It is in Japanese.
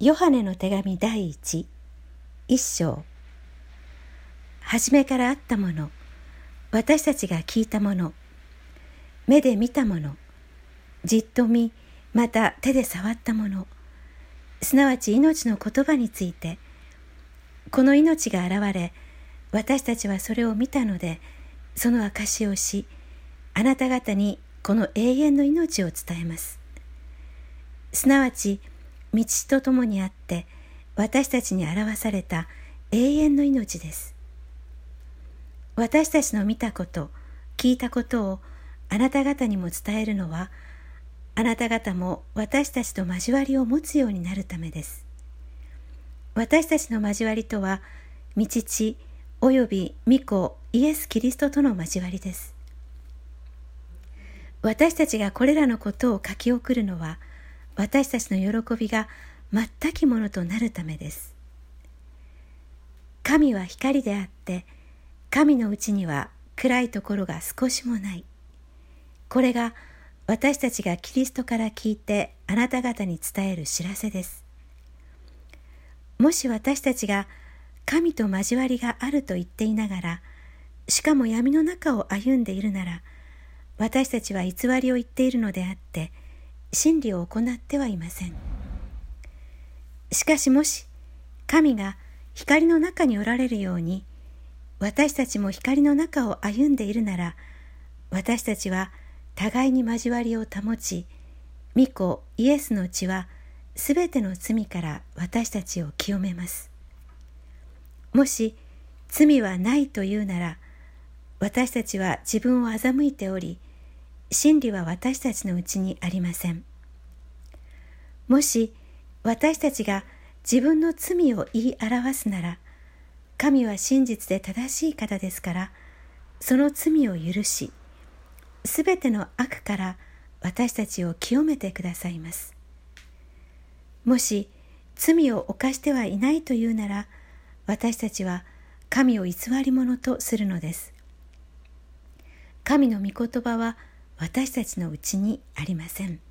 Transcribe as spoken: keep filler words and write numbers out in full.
ヨハネの手紙第一、一章。はじめからあったもの、私たちが聞いたもの、目で見たもの、じっと見、また手で触ったもの、すなわち命の言葉について、この命が現れ、私たちはそれを見たので、その証をし、あなた方にこの永遠の命を伝えます。すなわち、道とともにあって、私たちに表された永遠の命です。私たちの見たこと、聞いたことをあなた方にも伝えるのは、あなた方も私たちと交わりを持つようになるためです。私たちの交わりとは、御父および御子イエス・キリストとの交わりです。私たちがこれらのことを書き送るのは、私たちの喜びが全きものとなるためです。神は光であって、神のうちには暗いところが少しもない。これが私たちがキリストから聞いてあなた方に伝える知らせです。もし私たちが神と交わりがあると言っていながら、しかも闇の中を歩んでいるなら、私たちは偽りを言っているのであって、真理を行ってはいません。しかしもし、神が光の中におられるように、私たちも光の中を歩んでいるなら、私たちは互いに交わりを保ち、御子イエスの血はすべての罪から私たちを清めます。もし罪はないというなら、私たちは自分を欺いており、真理は私たちのうちにありません。もし私たちが自分の罪を言い表すなら、神は真実で正しい方ですから、その罪を許し、すべての悪から私たちを清めてくださいます。もし罪を犯してはいないというなら、私たちは神を偽り者とするのです。神の御言葉は私たちのうちにありません。